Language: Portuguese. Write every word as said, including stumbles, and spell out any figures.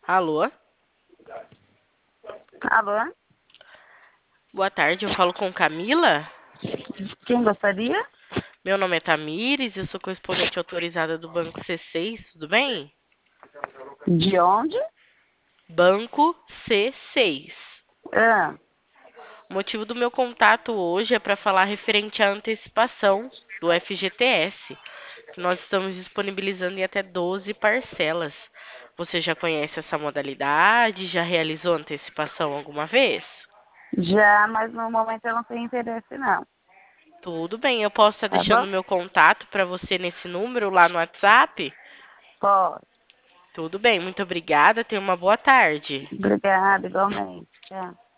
Alô? Alô? Boa tarde, eu falo com Camila? Quem gostaria? Meu nome é Tamires, eu sou correspondente autorizada do Banco C seis, tudo bem? De onde? Banco C seis. Ah, O motivo do meu contato hoje é para falar referente à antecipação do F G T S, que nós estamos disponibilizando em até doze parcelas. Você já conhece essa modalidade? Já realizou antecipação alguma vez? já, mas no momento eu não tenho interesse, não. Tudo bem, eu posso estar Tá deixando bom? o meu contato para você nesse número lá no WhatsApp? Pode. Tudo bem, muito obrigada. Tenha uma boa tarde. Obrigada, igualmente. Tchau.